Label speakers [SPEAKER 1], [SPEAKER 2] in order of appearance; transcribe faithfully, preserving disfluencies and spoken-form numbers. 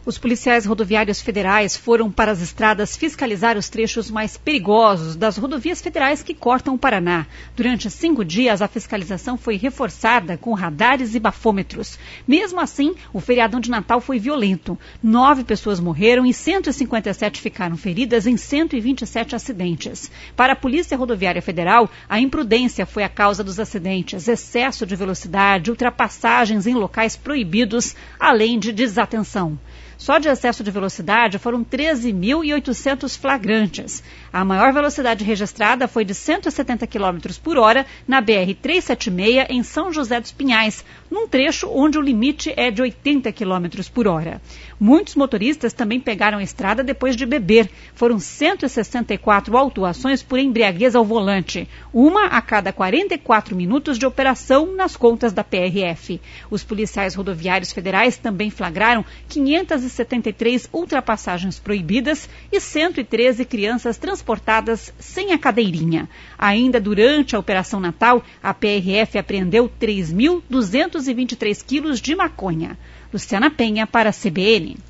[SPEAKER 1] Os policiais rodoviários federais foram para as estradas fiscalizar os trechos mais perigosos das rodovias federais que cortam o Paraná. Durante cinco dias, a fiscalização foi reforçada com radares e bafômetros. Mesmo assim, o feriadão de Natal foi violento. Nove pessoas morreram e cento e cinquenta e sete ficaram feridas em cento e vinte e sete acidentes. Para a Polícia Rodoviária Federal, a imprudência foi a causa dos acidentes, excesso de velocidade, ultrapassagens em locais proibidos, além de desatenção. Só de excesso de velocidade foram treze mil e oitocentos flagrantes. A maior velocidade registrada foi de cento e setenta quilômetros por hora na B R trezentos e setenta e seis em São José dos Pinhais, num trecho onde o limite é de oitenta quilômetros por hora. Muitos motoristas também pegaram a estrada depois de beber. Foram cento e sessenta e quatro autuações por embriaguez ao volante, uma a cada quarenta e quatro minutos de operação nas contas da P R F. Os policiais rodoviários federais também flagraram quinhentas e setenta e três ultrapassagens proibidas e cento e treze crianças transportadas sem a cadeirinha. Ainda durante a Operação Natal, a P R F apreendeu três mil duzentos e vinte e três quilos de maconha. Luciana Penha para a C B N.